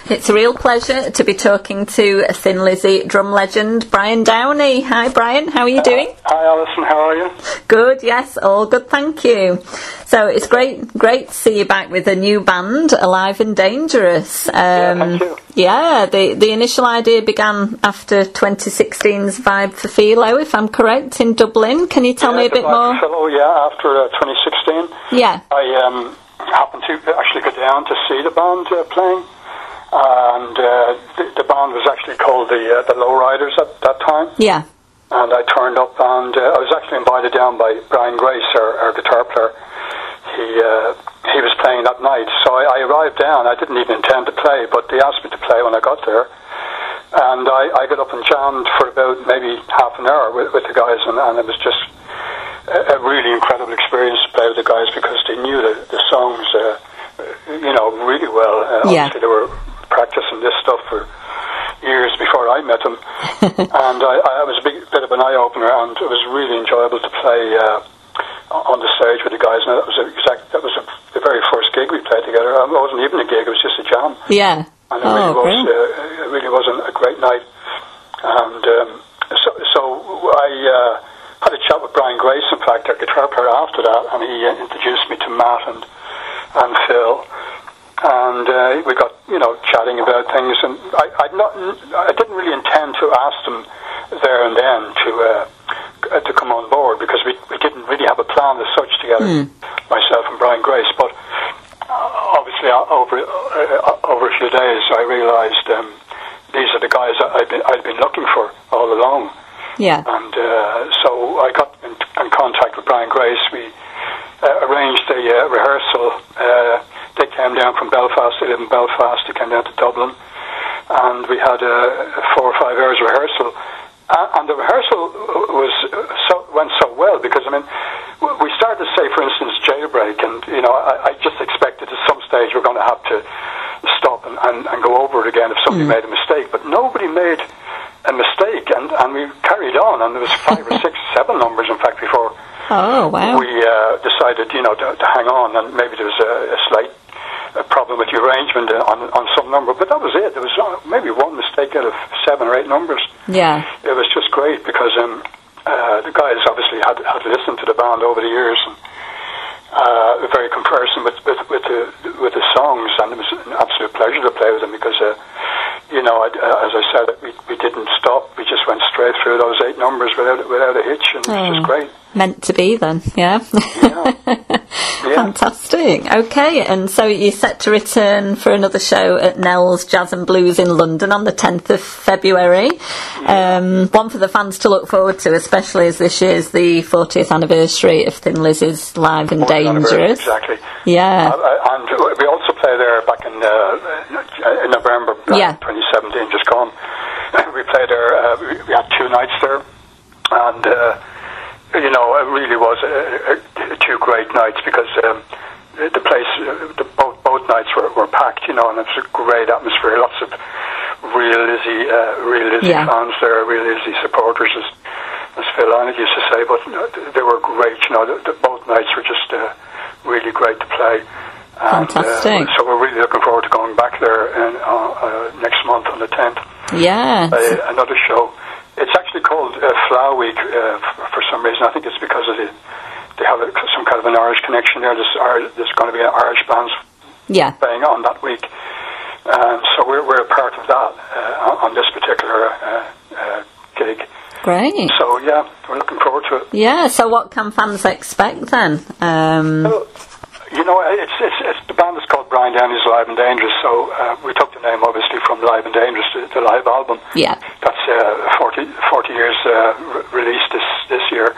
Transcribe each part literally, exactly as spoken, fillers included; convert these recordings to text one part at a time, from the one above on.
It's a real pleasure to be talking to Thin Lizzy drum legend Brian Downey. Hi Brian, how are you doing? Uh, hi Alison, how are you? Good, yes, all good, thank you. So it's great great to see you back with a new band, Alive and Dangerous. Um, yeah, thank you. Yeah, the, the initial idea began after twenty sixteen's Vibe for Philo, if I'm correct, in Dublin. Can you tell yeah, me a bit more? Philo, yeah, after uh, twenty sixteen. Yeah. I um, happened to actually go down to see the band uh, playing. And uh, the, the band was actually called the uh, the Lowriders at that time. Yeah. And I turned up, and uh, I was actually invited down by Brian Grace, our, our guitar player. He uh, he was playing that night, so I, I arrived down. I didn't even intend to play, but they asked me to play when I got there. And I, I got up and jammed for about maybe half an hour with, with the guys, and, and it was just a, a really incredible experience to play with the guys because they knew the, the songs, uh, you know, really well. Uh, yeah. Obviously, they were practicing this stuff for years before I met them, and I, I was a big, bit of an eye opener, and it was really enjoyable to play uh, on the stage with the guys. And that was a, exact that was a, the very first gig we played together. It wasn't even a gig; it was just a jam. Yeah, and it oh, really was. great. Uh, it really was a great night, and um, so so I uh, had a chat with Brian Grace, in fact, our guitar player, after that, and he uh, introduced me to Matt and and Phil. And uh, we got, you know, chatting about things, and I, I'd not, I didn't really intend to ask them there and then to uh, to come on board because we, we didn't really have a plan as such together, mm. myself and Brian Grace. But uh, obviously, uh, over uh, over a few days, I realised um, these are the guys that I'd been, I'd been looking for all along. Yeah. And uh, so I got in, in contact with Brian Grace. We uh, arranged a uh, rehearsal. Uh, They came down from Belfast. They live in Belfast. They came down to Dublin, and we had a four or five hours rehearsal. Uh, and the rehearsal was so went so well because I mean, we started to say, for instance, Jailbreak, and you know, I, I just expected at some stage we're going to have to stop and, and, and go over it again if somebody mm. made a mistake. But nobody made a mistake, and, and we carried on. And there was five or six, seven numbers, in fact, before. Oh wow! We uh, decided, you know, to, to hang on, and maybe there was a, a slight a problem with the arrangement on on some number, but that was it. There was maybe one mistake out of seven or eight numbers. Yeah, it was just great because um, uh, the guys obviously had had listened to the band over the years, and uh, a very comparison with with with the with the songs, and it was an absolute pleasure to play with them because, uh, you know, I, uh, as I said, we we didn't stop. We just went straight through those eight numbers without without a hitch, and it was oh. just great. Meant to be then, yeah. Yeah. Yeah. Fantastic. Okay, and so you're set to return for another show at Nell's Jazz and Blues in London on the tenth of February. Yeah. Um, one for the fans to look forward to, especially as this year's the fortieth anniversary of Thin Lizzy's Live and Dangerous. Exactly. Yeah. Uh, and we also played there back in, uh, in November uh, yeah. twenty seventeen, just gone. We played there, uh, we, we had two nights there, and uh, you know, it really was a, a, two great nights because um, the place, the, both both nights were, were packed, you know, and it was a great atmosphere. Lots of real Lizzy, uh, real Lizzy yeah. fans there, real Lizzy supporters, as, as Phil Lynott used to say. But you know, they were great, you know. The, the, both nights were just uh, really great to play. And, Fantastic. Uh, so we're really looking forward to going back there in, uh, uh, next month on the tenth. Yeah. Uh, another show. It's actually called uh, Flower Week uh, for, for some reason. I think it's because of the they have a, some kind of an Irish connection there. There's, Irish, there's going to be an Irish bands yeah. playing on that week, um, so we're we're a part of that uh, on this particular uh, uh, gig. Great. So yeah, we're looking forward to it. Yeah. So what can fans expect then? Um... Well, you know, it's, it's it's the band is called Brian Downey's Live and Dangerous. So uh, we took the name obviously from Live and Dangerous, the, the live album. Yeah. That's uh, forty, forty years uh, re- released this this year,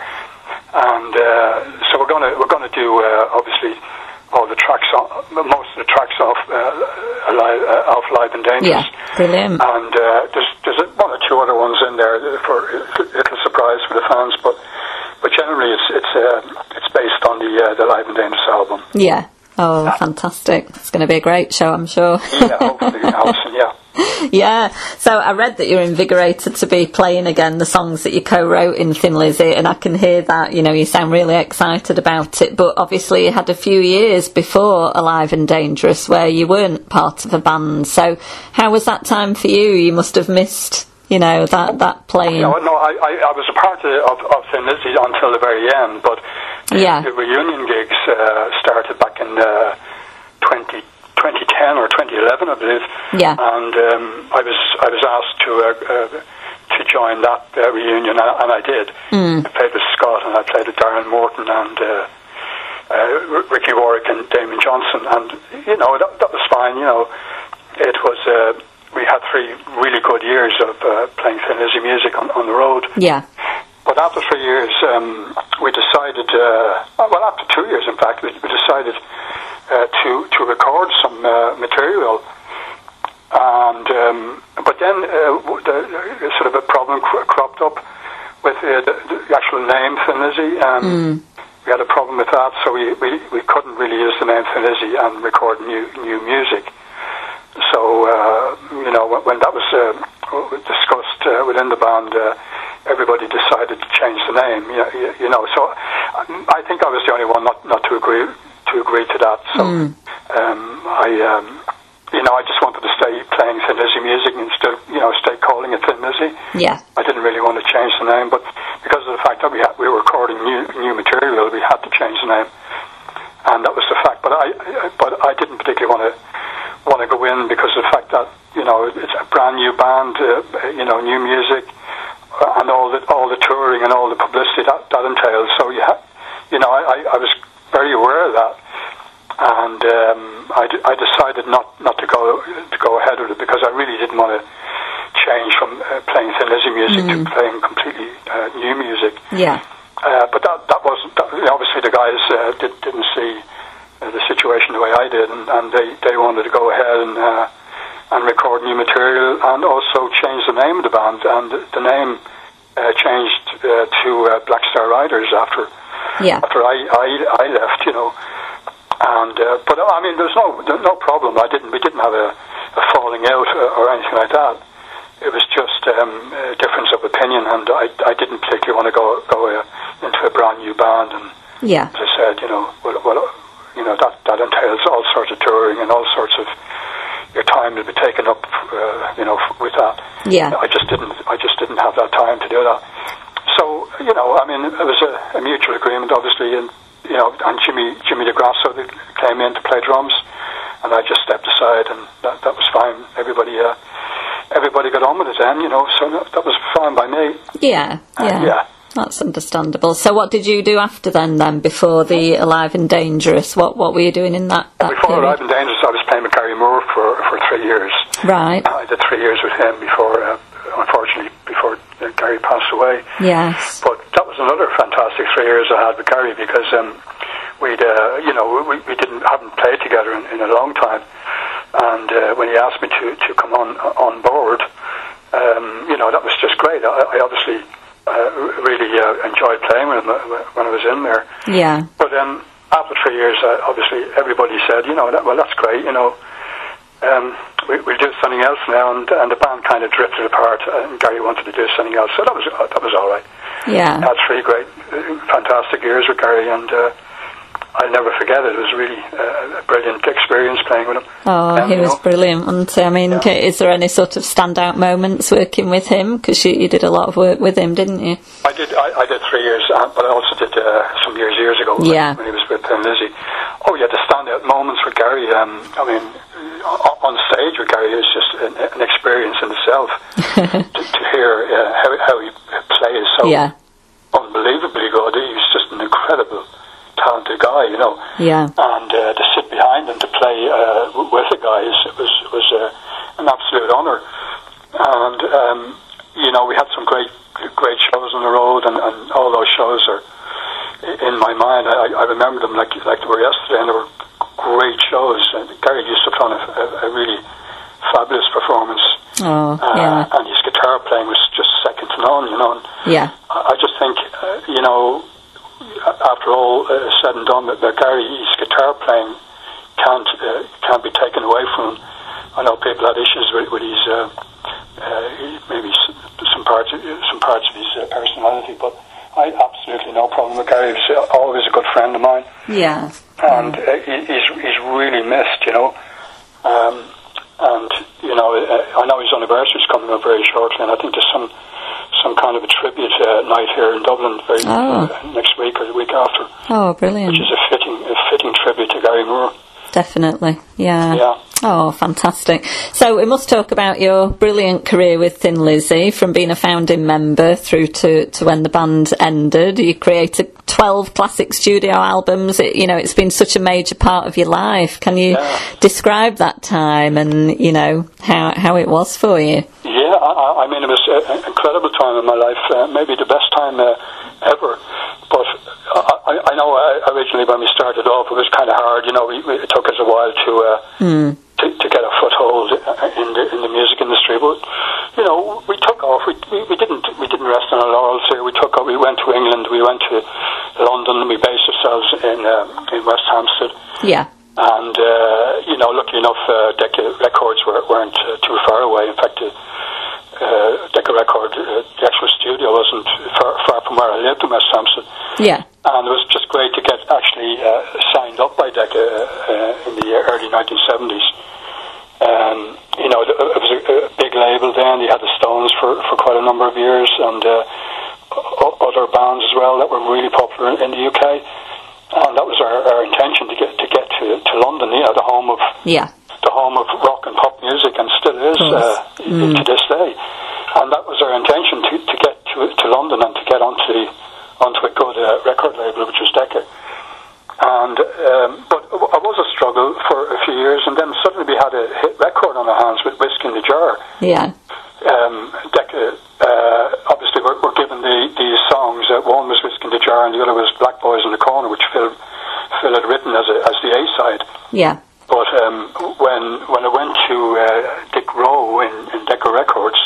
and uh, so we're gonna we're gonna do uh, obviously all the tracks, on, most of the tracks off uh, live, uh, off Live and Dangerous. Yeah, brilliant. And uh, there's there's one or two other ones in there for a little surprise for the fans, but but generally it's it's uh, it's based on the uh, the Live and Dangerous album. Yeah. Oh, fantastic. It's going to be a great show, I'm sure. Yeah, hopefully, Alison, yeah. Yeah, so I read that you're invigorated to be playing again the songs that you co-wrote in Thin Lizzy, and I can hear that, you know, you sound really excited about it, but obviously you had a few years before Alive and Dangerous where you weren't part of a band, so how was that time for you? You must have missed, you know, that, that playing. No, no I, I, I was a part of, of, of Thin Lizzy until the very end, but yeah. the reunion gigs uh, started back in uh, twenty ten or twenty eleven, I believe. Yeah. And um, I was I was asked to uh, uh, to join that uh, reunion, and, and I did. Mm. I played with Scott, and I played with Darren Morton and uh, uh, Ricky Warwick and Damon Johnson, and you know that, that was fine. You know, it was uh, we had three really good years of uh, playing Thin Lizzy music on, on the road. Yeah. But after three years, um, we decided. Uh, well, after two years, in fact, we, we decided. Uh, to to record some uh, material, and um, but then uh, the, the, sort of a problem cr- cropped up with uh, the, the actual name Thin Lizzy. Um, mm. We had a problem with that, so we, we, we couldn't really use the name Thin Lizzy and record new new music. So uh, you know when, when that was uh, discussed uh, within the band, uh, everybody decided to change the name. You, you, you know, so I think I was the only one not not to agree. to agree to that, so mm. um, I, um, you know, I just wanted to stay playing Thin Lizzy music and still, you know, stay calling it Thin Lizzy. Yeah. I didn't really want to change the name, but because of the fact that we had, we were recording new new material, we had to change the name, and that was the fact. But I, but I didn't particularly want to want to go in because of the fact that you know it's a brand new band, uh, you know, new music, uh, and all the all the touring and all the publicity that that entails. So you ha- you know, I, I, I was very aware of that, and um, I, d- I decided not, not to go to go ahead with it because I really didn't want to change from uh, playing Thin Lizzy music mm. to playing completely uh, new music. Yeah. Uh, but that that wasn't that, obviously the guys uh, did, didn't see uh, the situation the way I did, and, and they, they wanted to go ahead and uh, and record new material and also change the name of the band, and the name uh, changed uh, to uh, Black Star Riders after. Yeah. After I, I, I left, you know, and uh, but I mean, there's no there's no problem. I didn't we didn't have a, a falling out or anything like that. It was just um, a difference of opinion, and I, I didn't particularly want to go go uh, into a brand new band. And yeah, as I said, you know, well, well, you know that that entails all sorts of touring and all sorts of your time will be taken up, uh, you know, with that. Yeah, I just didn't I just didn't have that time to do that. So, you know, I mean, it was a, a mutual agreement, obviously, and, you know, and Jimmy Jimmy DeGrasso came in to play drums, and I just stepped aside, and that, that was fine. Everybody uh, everybody got on with it then, you know, so that, that was fine by me. Yeah, yeah. Uh, yeah. That's understandable. So what did you do after then, then, before the Alive and Dangerous? What what were you doing in that, that Before period? Alive and Dangerous, I was playing with Gary Moore for, for three years. Right. I did three years with him before, uh, unfortunately, before uh, Gary passed away. Yes. But that was another fantastic three years I had with Gary because um, we'd, uh, you know, we, we didn't haven't played together in, in a long time, and uh, when he asked me to, to come on on board, um, you know, that was just great. I, I obviously uh, really uh, enjoyed playing with him when I was in there. Yeah. But then after three years, uh, obviously everybody said, you know, that, well, that's great, you know. Um, we, we'll do something else now, and, and the band kind of drifted apart, and Gary wanted to do something else, so that was that was all right. Yeah. I had three great, uh, fantastic years with Gary, and uh, I'll never forget it. It was really uh, a brilliant experience playing with him. Oh, um, he was know. brilliant, wasn't he? I mean, yeah. Is there any sort of standout moments working with him? Because you, you did a lot of work with him, didn't you? I did. I, I did three years, uh, but I also did uh, some years years ago yeah. when, when he was with Thin Lizzy. Oh, yeah, the standout moments with Gary. Um, I mean, on stage with Gary is just an, an experience in itself. to, to hear uh, how, how he plays so yeah. unbelievably good. He's just an incredible, talented guy, you know. Yeah. And uh, to sit behind him to play uh, with the guys, it was was uh, an absolute honour. And um, you know, we had some great great shows on the road, and, and all those shows are in my mind. I, I remember them like like they were yesterday, and they were great shows. And Gary used to put on a, a, a really fabulous performance. Oh, uh, yeah. And his guitar playing was just second to none, you know. And yeah. I, I just think, uh, you know, after all uh, said and done, that, that Gary, his guitar playing can't uh, can't be taken away from him. I know people had issues with, with his uh, uh, maybe some parts of, some parts of his uh, personality, but I absolutely no problem with Gary. He's always a good friend of mine. Yeah, and uh, he, he's he's really missed, you know. Um, and you know, uh, I know his anniversary is coming up very shortly, and I think there's some some kind of a tribute uh, night here in Dublin very oh. uh, next week or the week after. Oh, brilliant! Which is a fitting a fitting tribute to Gary Moore. Definitely, yeah. Yeah. Oh, fantastic. So we must talk about your brilliant career with Thin Lizzy, from being a founding member through to, to when the band ended. You created twelve classic studio albums. It, you know, it's been such a major part of your life. Can you yeah. describe that time and, you know, how how it was for you? Yeah, I, I mean, it was an incredible time in my life, uh, maybe the best time uh, ever. But I, I know uh, originally when we started off, it was kind of hard. You know, we, we, it took us a while to, uh, mm. to to get a foothold in the in the music industry. But you know, we took off. We we, we didn't we didn't rest on our laurels here. We took off. We went to England. We went to London. We based ourselves in uh, in West Hampstead. Yeah. And uh, you know, lucky enough, uh, Decca Records were, weren't uh, too far away. In fact, uh, uh, Decca Record, uh, the actual studio wasn't far, far from where I lived in West Hampstead. Yeah. And it was just great to get actually uh, signed up by Decca uh, in the early nineteen seventies. Um, you know, it was a, a big label then. You had the Stones for, for quite a number of years, and uh, other bands as well that were really popular in the U K. And that was our, our intention to get to get to, to London, you know, the home of yeah. the home of rock and pop music, and still is uh, mm. to this day. And that was our intention, to, to get to to London and to get onto the, onto a good uh, record label, which was Decca. And um, but it was a struggle for a few years, and then suddenly we had a hit record on our hands with Whiskey in the Jar. Yeah. Um, Decca uh, obviously were, were given the, these songs. Uh, one was Whiskey in the Jar, and the other was Black Boys in the Corner, which Phil Phil had written as a, as the A side. Yeah. But um, when when I went to uh, Dick Rowe in, in Decca Records,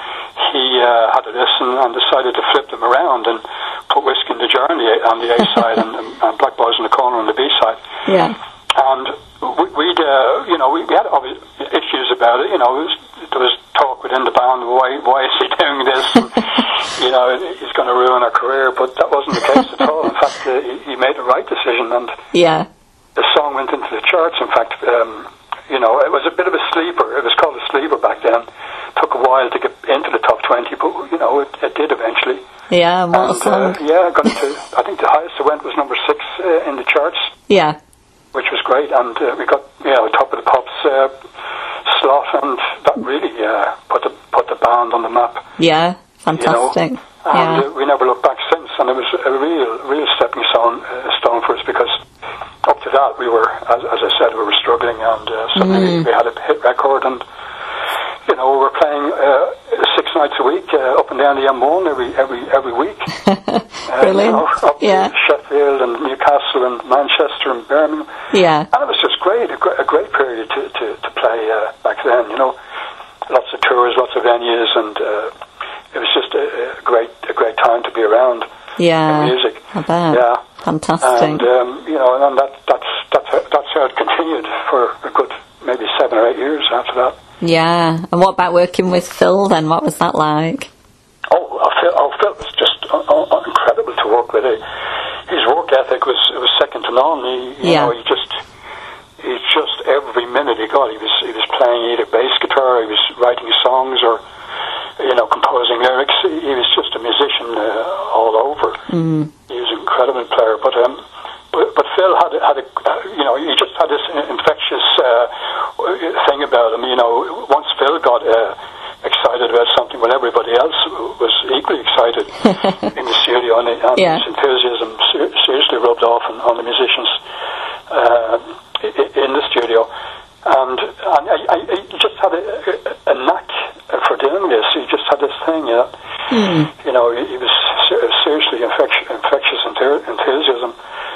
he uh, had a listen and decided to flip them around and put Whiskey in the Jar on the A, on the A side and, and Black Boys in the Corner on the B side. Yeah. And we, we'd, uh, you know, we, we had obvious issues about it. You know, it was, there was talk within the band, why, why is he doing this? And, you know, he's going to ruin our career. But that wasn't the case at all. In fact, uh, he, he made the right decision, and yeah, the song went into the charts. In fact, um, you know, it was a bit of a sleeper. It was called a sleeper back then. It took a while to get into the top twenty, but you know, it, it did eventually. Yeah, what and, a song. Uh, yeah, got into, I think the highest it went was number six uh, in the charts. Yeah. Which was great, and uh, we got, you know, top of the pops uh, slot, and that really uh, put the put the band on the map. Yeah, fantastic. You know? And yeah. uh, we never looked back since, and it was a real, real stepping stone, uh, stone for us, because up to that we were, as, as I said, we were struggling, and uh, suddenly mm. we had a hit record, and you know, we were playing uh, six nights a week uh, up and down the M one every every every week. Brilliant. Uh, you know, up yeah. to Sheffield and Newcastle and Manchester and Birmingham. Yeah. And it was just great, a, gr- a great period to to, to play uh, back then. You know, lots of tours, lots of venues, and uh, it was just a, a great a great time to be around. Yeah. In music. I bet. Yeah. Fantastic. And um, you know, and that that's that's how, that's how it continued for a good maybe seven or eight years after that. Yeah, and what about working with Phil then? What was that like? Oh, uh, Phil, oh, Phil was just uh, uh, incredible to work with. His work ethic was was second to none. He, you yeah. know, he just, he just every minute he got, he was he was playing either bass guitar, he was writing songs, or you know, composing lyrics. He, he was just a musician uh, all over. Mm. He was an incredible player, but um. But, but Phil had had a uh, you know, he just had this infectious uh, thing about him. You know, once Phil got uh, excited about something, well, everybody else was equally excited in the studio, and, and yeah. his enthusiasm ser- seriously rubbed off on, on the musicians uh, in the studio. And and I, I, he just had a, a knack for doing this. He just had this thing, you know. Mm. You know, he, he was seriously infectious, infectious enthusiasm.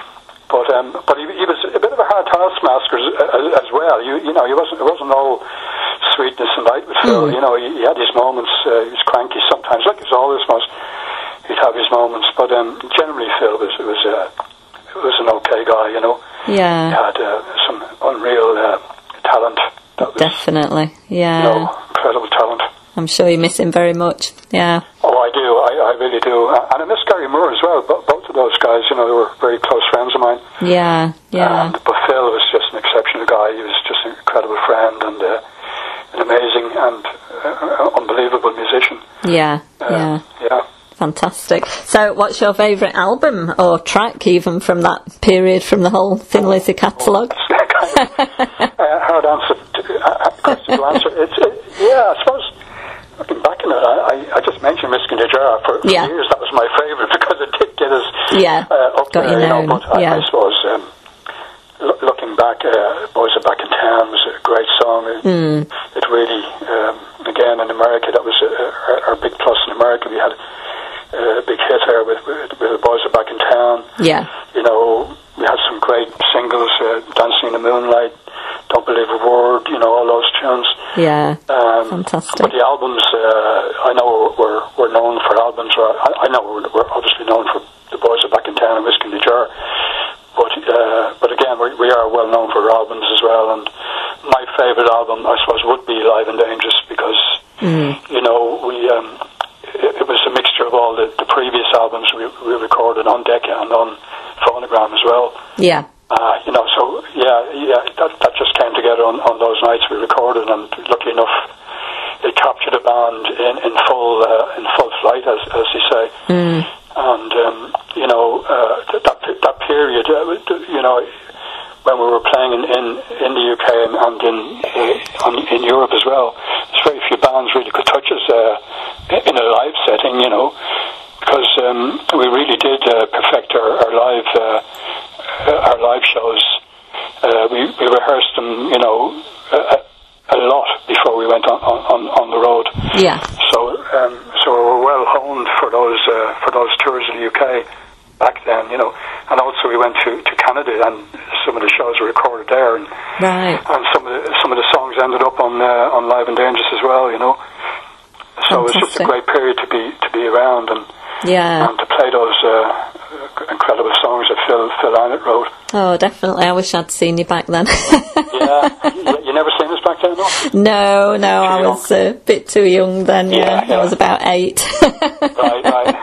But um, but he, he was a bit of a hard taskmaster as, as well. You you know, he wasn't it wasn't all sweetness and light with Phil. Mm. You know, he, he had his moments. Uh, he was cranky sometimes, like he always was. He'd have his moments, but um, generally Phil was was uh, was an okay guy. You know. Yeah. He had uh, some unreal uh, talent. That was, Definitely, yeah. You know, incredible talent. I'm sure you miss him very much, yeah. Oh, I do, I, I really do. And I miss Gary Moore as well. But both of those guys, you know, they were very close friends of mine. Yeah, yeah. And, but Phil was just an exceptional guy. He was just an incredible friend and uh, an amazing and uh, unbelievable musician. Yeah, uh, yeah. Yeah. Fantastic. So what's your favourite album or track even from that period, from the whole Thin Lizzy catalogue? Oh, kind of, uh, hard answer to, uh, question to answer. It's, it, yeah, I suppose, looking back on it, I, I just mentioned Whiskey in a Jar. For, for yeah. years that was my favourite because it did get us yeah. uh, up Got there. you, you know, but yeah. I, I suppose, um, lo- looking back, uh, Boys Are Back in Town was a great song. It, mm. it really, um, again, in America, that was uh, our, our big plus in America. We had a big hit there with, with, with The Boys Are Back in Town. Yeah. You know, we had some great singles, uh, Dancing in the Moonlight, Don't Believe a Word, you know, all those tunes. Yeah, um, fantastic. But the albums, uh, I know we're, we're known for albums, or I, I know we're, we're obviously known for The Boys Are Back in Town and Whiskey in the Jar, but uh, but again, we, we are well known for our albums as well, and my favourite album, I suppose, would be Live and Dangerous, because, mm. you know, we... Um, it, it was a mixture of all the, the previous albums we, we recorded on Decca and on Phonogram as well. Yeah. Uh, you know, so yeah, yeah, that that just came together on, on those nights we recorded, and luckily enough, it captured the band in in full uh, in full flight, as as you say. Mm. And um, you know, uh, that that period, uh, you know, when we were playing in in, in the U K and, and in uh, in Europe as well, there's very few bands really could touch us uh, in a live setting, you know, because um, we really did uh, perfect our, our live. Uh, Uh, our live shows, uh, we, we rehearsed them, you know, a, a lot before we went on, on, on the road. Yeah. So, um, so we were well honed for those uh, for those tours in the U K back then, you know. And also we went to, to Canada, and some of the shows were recorded there, and right. and some of the some of the songs ended up on uh, on Live and Dangerous as well, you know. So it was just a great period to be to be around and yeah and to play those uh, incredible songs that Phil Phil Lynott wrote. Oh, definitely. I wish I'd seen you back then. Yeah, you, you never seen us back then, no? No, no, I young. was a bit too young then. Yeah, yeah, yeah. I was about eight. Right, right.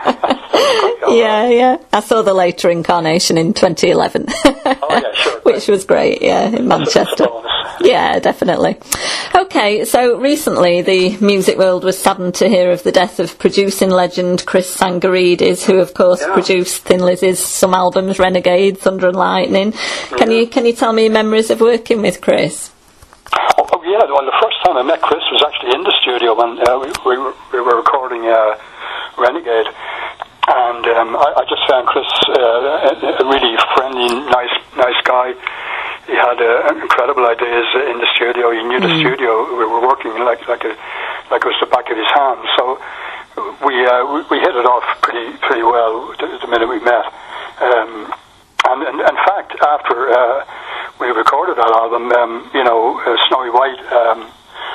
Yeah, yeah. I saw the later incarnation in twenty eleven. Oh yeah, sure. Which was great. Yeah, in Manchester. Yeah, definitely. Okay, so recently the music world was saddened to hear of the death of producing legend Chris Tsangarides, who of course yeah. produced Thin Lizzy's some albums, Renegade, Thunder and Lightning. Can yeah. you can you tell me your memories of working with Chris? Oh, oh yeah, well the first time I met Chris was actually in the studio when uh, we, we, were, we were recording uh, Renegade. And um, I, I just found Chris uh, a, a really friendly, nice, nice guy. He had uh, incredible ideas in the studio. He knew mm. the studio. We were working like like a, like it was the back of his hand. So we uh, we, we hit it off pretty pretty well the, the minute we met. Um, and, and in fact, after uh, we recorded that album, um, you know, uh, Snowy White. Um,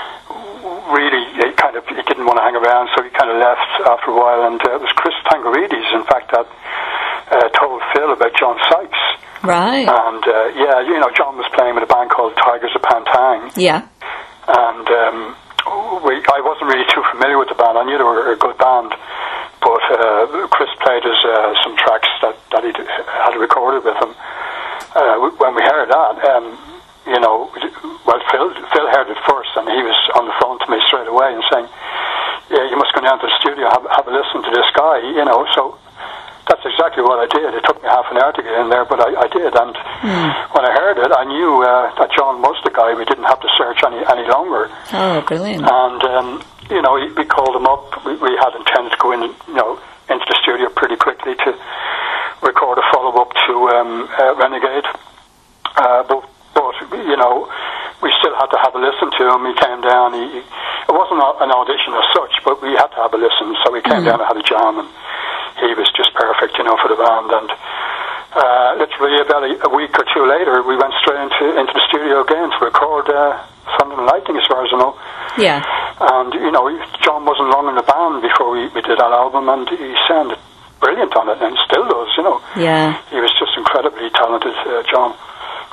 really he kind of he didn't want to hang around, so he kind of left after a while, and uh, it was Chris Tsangarides in fact that uh, told Phil about John Sykes. Right. And uh, yeah, you know, John was playing with a band called Tigers of Pantang. Yeah. And um, we I wasn't really too familiar with the band. I knew they were a good band, but uh, Chris played us uh, some tracks that, that he had recorded with him. Uh, when we heard that, um, you know, well, Phil, Phil heard it first, and he was on the phone to me straight away and saying, yeah, you must go down to the studio, have, have a listen to this guy, you know. So that's exactly what I did. It took me half an hour to get in there, but I, I did. And mm. when I heard it, I knew uh, that John was the guy. We didn't have to search any, any longer. Oh, brilliant. And, um, you know, we called him up. We, we had intended to go in, you know, into the studio pretty quickly to record a follow-up to um, uh, Renegade. Uh, but But, you know, we still had to have a listen to him. He came down. He, it wasn't an audition as such, but we had to have a listen. So we came mm. down and had a jam, and he was just perfect, you know, for the band. And uh, literally about a, a week or two later, we went straight into into the studio again to record uh, Thunder and Lightning, as far as I know. Yeah. And, you know, John wasn't long in the band before we, we did that album, and he sounded brilliant on it, and still does, you know. Yeah. He was just incredibly talented, uh, John.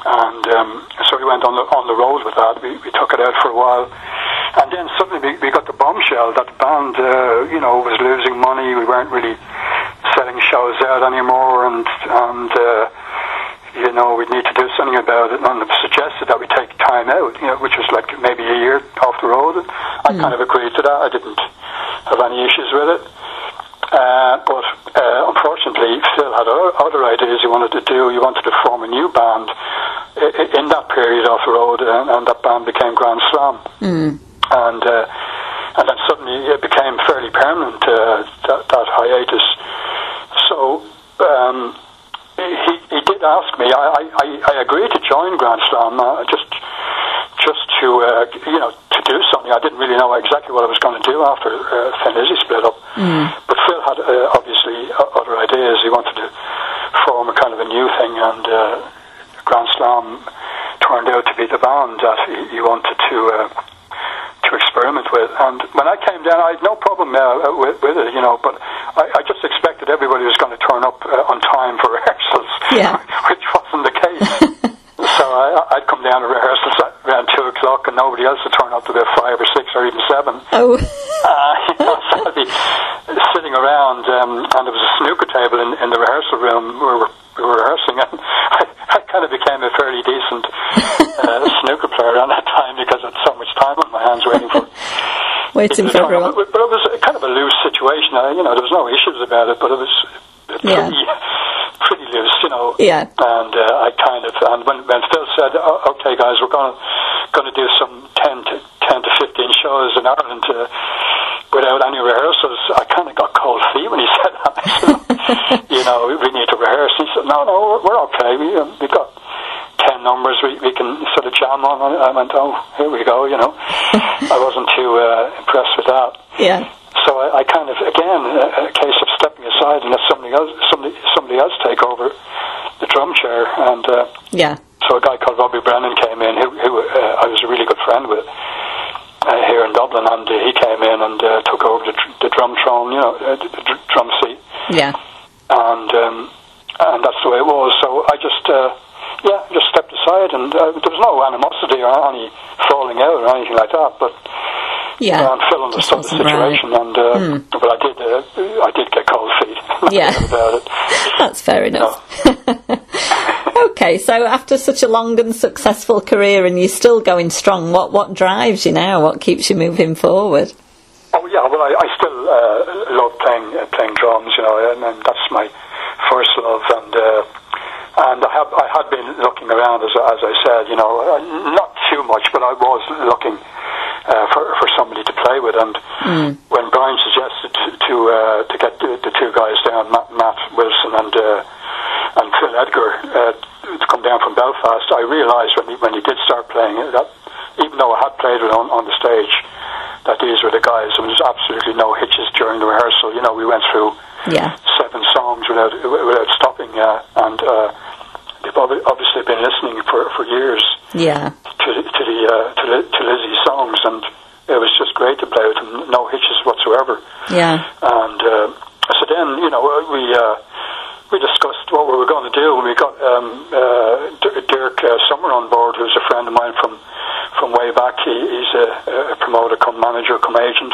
and um, so we went on the on the road with that. We, we took it out for a while, and then suddenly we, we got the bombshell that the band, uh, you know, was losing money. We weren't really selling shows out anymore, and and uh, you know, we need to do something about it. And it suggested that we take time out, you know, which was like maybe a year off the road. I mm. kind of agreed to that. I didn't have any issues with it. Uh, but uh, unfortunately, Phil had other ideas he wanted to do. He wanted to form a new band in that period off the road, and, and that band became Grand Slam. Mm. And uh, and then suddenly it became fairly permanent, uh, that, that hiatus. So um, he, he did ask me. I, I, I agreed to join Grand Slam, uh, just just to uh, you know to do something. I didn't really know exactly what I was going to do after uh, Thin Lizzy split up. Mm. But Phil had uh, obviously other ideas. He wanted to form a kind of a new thing, and uh, Grand Slam turned out to be the band that he, he wanted to uh, to experiment with. And when I came down, I had no problem uh, with, with it, you know. But I, I just expected everybody was going to turn up uh, on time for rehearsals, yeah. which wasn't the case. So I, I'd come down to rehearsals at around two o'clock, and nobody else would turn up to about five or six or even seven. Oh. Uh, you know, so I'd be sitting around, um, and there was a snooker table in, in the rehearsal room where we were, we were rehearsing, and I, I kind of became a fairly decent uh, snooker player around that time because I had so much time on my hands waiting for waiting for everyone. But it was a kind of a loose situation. I, you know, there was no issues about it, but it was pretty, yeah. pretty loose, you know. Yeah. And uh, I kind of, and when, when Phil said, oh, "Okay, guys, we're going going to do some ten to ten to fifteen shows in Ireland uh, without any rehearsals," I kind of got cold feet when he said that. So, you know, we need to rehearse. He said, "No, no, we're, we're okay. We um, we got ten numbers we we can sort of jam on." And I went, "Oh, here we go." You know, I wasn't too uh, impressed with that. Yeah. So I, I kind of, again, a, a case of stepping aside and let somebody else, somebody, somebody else take over the drum chair. And uh, yeah. So a guy called Robbie Brennan came in, who, who uh, I was a really good friend with uh, here in Dublin, and uh, he came in and uh, took over the, the drum throne, you know, uh, the, the drum seat. Yeah. And um, and that's the way it was. So I just, uh, yeah, just stepped aside, and uh, there was no animosity or any falling out or anything like that, but. Yeah, and Phil understood the situation, right. and uh, mm. but I did, uh, I did get cold feet. Yeah, about it. That's fair enough. No. Okay, so after such a long and successful career, and you're still going strong, what what drives you now? What keeps you moving forward? Oh yeah, well, I, I still uh, love playing uh, playing drums, you know, and, and that's my first love, and uh, and I have I had been looking around, as as I said, you know, uh, not too much, but I was looking. Uh, for for somebody to play with, and mm. when Brian suggested to to, uh, to get the, the two guys down, Matt, Matt Wilson and uh, and Phil Edgar, uh, to come down from Belfast, I realised when he when he did start playing that even though I had played with on on the stage, that these were the guys. There was absolutely no hitches during the rehearsal. You know, we went through yeah. seven songs without without stopping, uh, and uh, they've obviously been listening for for years. Yeah. To, to the uh, to, to Lizzie's songs, and it was just great to play with them, no hitches whatsoever. Yeah. And uh, so then, you know, we uh, we discussed what we were going to do, and we got um, uh, D- Dirk uh, Summer on board, who's a friend of mine from from way back. He, he's a, a promoter, come manager, come agent,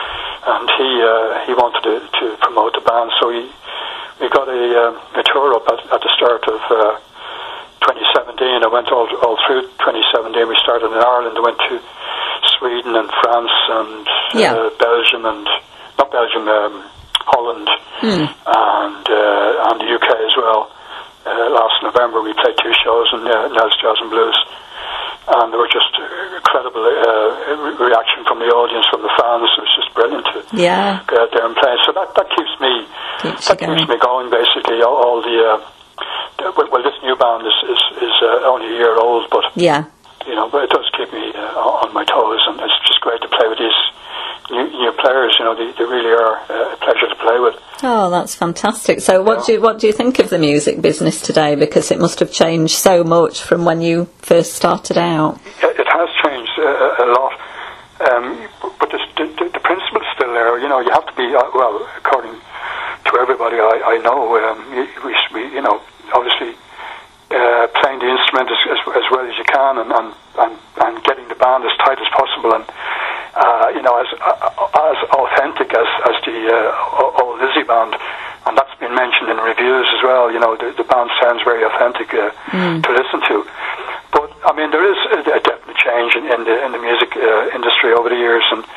and he uh, he wanted to, to promote the band, so he we got a, uh, a tour up at, at the start of. Uh, twenty seventeen. I went all all through twenty seventeen. We started in Ireland. I went to Sweden and France and yeah. uh, Belgium and not Belgium, um, Holland mm. and uh, and the U K as well. Uh, last November we played two shows in uh, Nels Jazz and Blues, and there were just incredible uh, re- reaction from the audience, from the fans. It was just brilliant to yeah. get out there and play. So that that keeps me keeps that keeps me going. Basically, all, all the. Uh, Well, this new band is is, is uh, only a year old, but yeah, you know, but it does keep me uh, on my toes, and it's just great to play with these new, new players. You know, they, they really are uh, a pleasure to play with. Oh, that's fantastic. So, what yeah. do you, what do you think of the music business today? Because it must have changed so much from when you first started out. It has changed uh, a lot, um, but the, the, the principle is still there. You know, you have to be uh, well, according to everybody I, I know. Um, we, we, you know. Obviously, uh, playing the instrument as, as, as well as you can, and, and, and, and getting the band as tight as possible, and uh, you know, as uh, as authentic as, as the uh, old Lizzie band. And that's been mentioned in reviews as well. You know, the, the band sounds very authentic uh, mm. to listen to. But I mean, there is a, a definite change in, in the in the music uh, industry over the years, and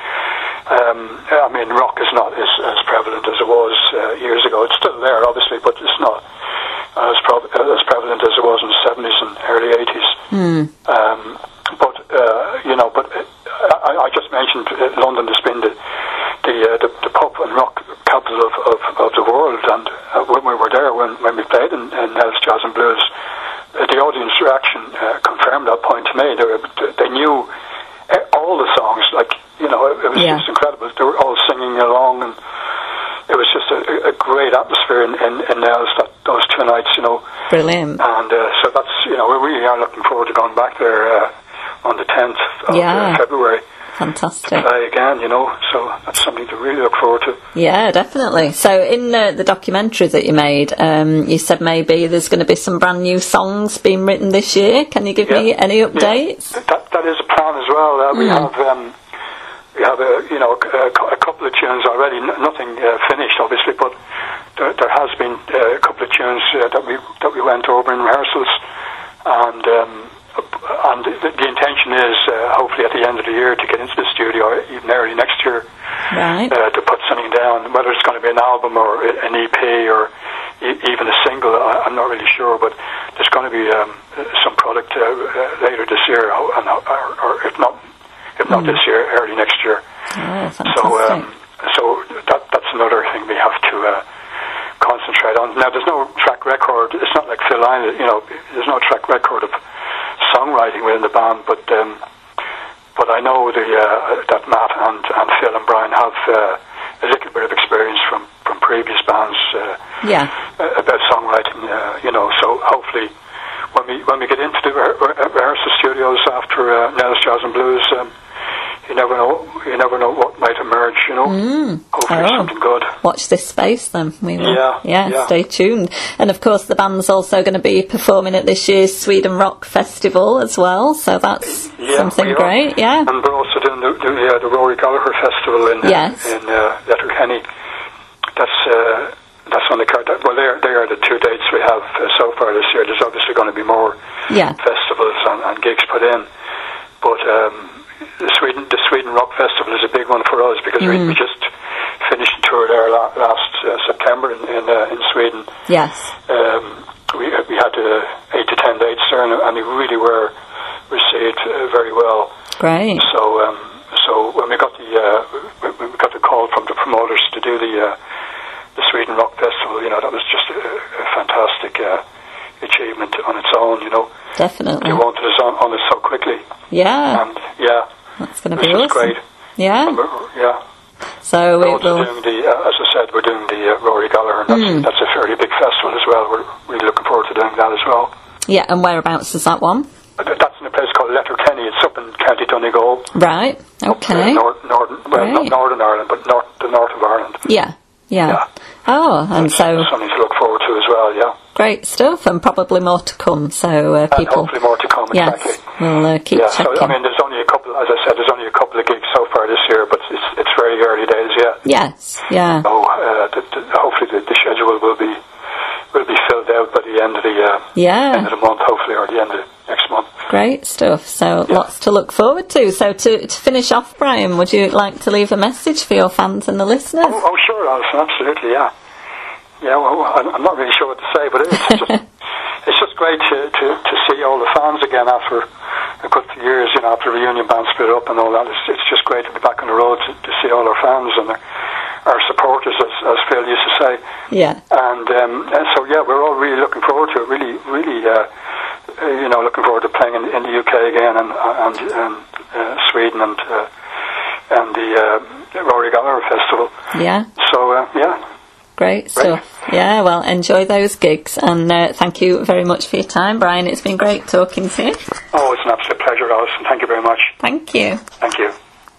um, I mean, rock is not as, as prevalent as it was uh, years ago. It's still there, obviously, but it's not as pro- as prevalent as it was in the seventies and early eighties. Mm. Um, but uh, you know, but I, I just mentioned uh, London has been the the, uh, the the pop and rock capital of, of, of the world, and uh, when we were there, when, when we played in, in Nels Jazz and Blues, uh, the audience reaction uh, confirmed that point to me. They, were, they knew all the songs, like, you know, it, it was yeah. just incredible. They were all singing along, and it was just a, a great atmosphere in, in, in Nels that, those two nights, you know. Brilliant. And uh, so that's, you know, we really are looking forward to going back there uh, on the tenth of yeah. uh, February. Fantastic. To play again, you know, so that's something to really look forward to. Yeah, definitely. So in uh, the documentary that you made, um, you said maybe there's going to be some brand new songs being written this year. Can you give yeah. me any updates? Yeah. That that is a plan as well. Uh, we mm. have um, we have a you know a, a couple of tunes already. N- nothing uh, finished, obviously, but there, there has been uh, a couple of tunes uh, that we that we went over in rehearsals, and. Um, And the, the intention is, uh, hopefully at the end of the year, to get into the studio, even early next year, right. uh, to put something down. Whether it's going to be an album or an E P or e- even a single, I, I'm not really sure. But there's going to be um, some product uh, uh, later this year, and, or, or if not, if not mm. this year, early next year. Oh, fantastic. So, um, so that that's another thing we have to uh, concentrate on. Now, there's no track record. It's not like Phil Lynott, you know. There's no track record of songwriting within the band, but um, but I know the uh, that Matt and, and Phil and Brian have uh, a little bit of experience from, from previous bands uh, yeah. uh, about songwriting, uh, you know. So hopefully, when we when we get into the re- re- rehearsal studios after uh, Nels Jazz and Blues, um, you never know. You never know what might emerge. You know, mm. hopefully oh. something good. Watch this space, then. We will. Yeah, yeah, yeah. Stay tuned. And of course, the band's also going to be performing at this year's Sweden Rock Festival as well. So that's yeah, something great. Yeah, and we're also doing the the, uh, the Rory Gallagher Festival in uh, yes. in uh, Letterkenny. That's uh, that's on the card. Well, they are they are the two dates we have uh, so far this year. There's obviously going to be more yeah. festivals and, and gigs put in, but. Um, The Sweden, the Sweden Rock Festival is a big one for us because mm. we, we just finished a tour there la- last uh, September in in, uh, in Sweden. Yes. Um, we we had uh, eight to ten dates there, and, and we really were received uh, very well. Great. So um, so when we got the uh, when we got the call from the promoters to do the uh, the Sweden Rock Festival, you know, that was just a, a fantastic uh, achievement on its own. You know. Definitely. They wanted us on, on it so quickly. Yeah. And yeah. That's going to be awesome. Great. Yeah. Yeah. So we're it will. Doing the, uh, as I said, we're doing the uh, Rory Gallagher, and that's, mm. that's a fairly big festival as well. We're really looking forward to doing that as well. Yeah, and whereabouts is that one? That's in a place called Letterkenny. It's up in County Donegal. Right. Okay. Up, uh, north, northern, well, Great. not Northern Ireland, but north, the north of Ireland. Yeah. Yeah. yeah. Oh, and that's so something to look forward to as well. Yeah. Great stuff, and probably more to come. So uh, people. And hopefully more to come. Yes. Exactly. We'll uh, keep yeah, checking. So, I mean, there's only a couple, as I said, there's only a couple of gigs so far this year, but it's it's very early days yet. Yes, yeah. So uh, the, the, hopefully the, the schedule will be will be filled out by the end of the uh, yeah. end of the month, hopefully, or the end of next month. Great stuff. So yeah. lots to look forward to. So to, to finish off, Brian, would you like to leave a message for your fans and the listeners? Oh, oh sure, Alison, absolutely, yeah. Yeah, well, I'm not really sure what to say, but it's just, it's just great to, to, to see all the fans again after a good few years, you know, after the reunion band split up and all that. It's, it's just great to be back on the road to, to see all our fans and our, our supporters, as, as Phil used to say. Yeah. And, um, and so, yeah, we're all really looking forward to it, really, really, uh, uh, you know, looking forward to playing in, in the U K again and, and, and uh, Sweden and, uh, and the uh, Rory Gallagher Festival. Yeah. So, uh, yeah. Great stuff. Right. Yeah, well, enjoy those gigs, and uh, thank you very much for your time, Brian. It's been great talking to you. Oh, it's an absolute pleasure, Alison. Thank you very much. Thank you. Thank you.